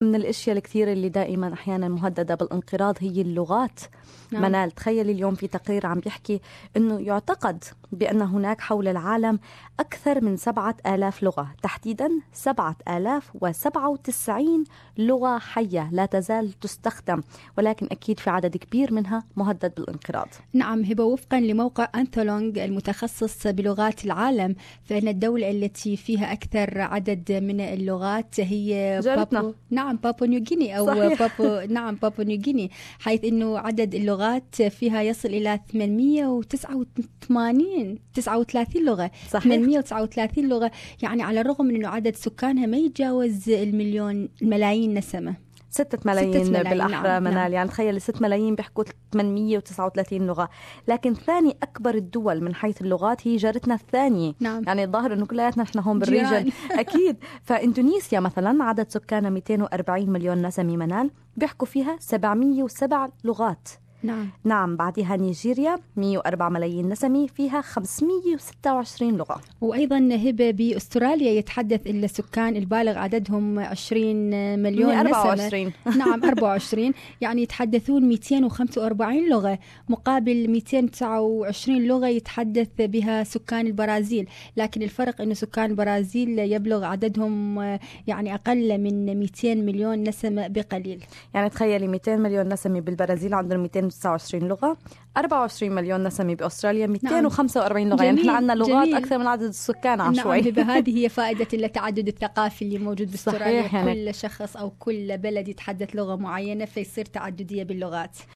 من الاشياء الكثيره اللي دائما احيانا مهدده بالانقراض هي اللغات. نعم. منال، تخيلي اليوم في تقرير عم بيحكي انه يعتقد بان هناك حول العالم اكثر من 7000 لغه، تحديدا 7097 لغه حيه لا تزال تستخدم، ولكن اكيد في عدد كبير منها مهدد بالانقراض. نعم هبه، وفقا لموقع أنثولونج المتخصص بلغات العالم، فإن الدولة التي فيها أكثر عدد من اللغات هي جارتنا. بابو نيوغيني أو بابو نيوغيني، حيث أنه عدد اللغات فيها يصل إلى 839 لغة. صحيح. 839 لغة، يعني على الرغم من أنه عدد سكانها ما يتجاوز الملايين نسمة. 6 ملايين بالأحرى. نعم. منال، يعني تخيل 6 ملايين بيحكوا 839 لغة، لكن ثاني أكبر الدول من حيث اللغات هي جارتنا الثانية. نعم. يعني الظاهر أنه كلياتنا نحن هون بالريجن. أكيد. فإندونيسيا مثلا عدد سكانها 240 مليون نسمة منال، بيحكوا فيها 707 لغات. نعم. بعدها نيجيريا 104 ملايين نسمة، فيها 526 لغة. وأيضا هبة بأستراليا يتحدث السكان البالغ عددهم 20 مليون 124 نسمة. نعم 24، يعني يتحدثون 245 لغة مقابل 229 لغة يتحدث بها سكان البرازيل. لكن الفرق أنه سكان البرازيل يبلغ عددهم يعني أقل من 200 مليون نسمة بقليل. يعني تخيلي 200 مليون نسمة بالبرازيل عندهم 229 لغة، 24 مليون نسمة بأستراليا 245 لغة. يعني احنا عندنا لغات أكثر من عدد السكان عشوائي. نعم، هذه هي فائدة التعدد الثقافي اللي موجود بأستراليا. يعني كل شخص أو كل بلد يتحدث لغة معينة فيصير تعددية باللغات.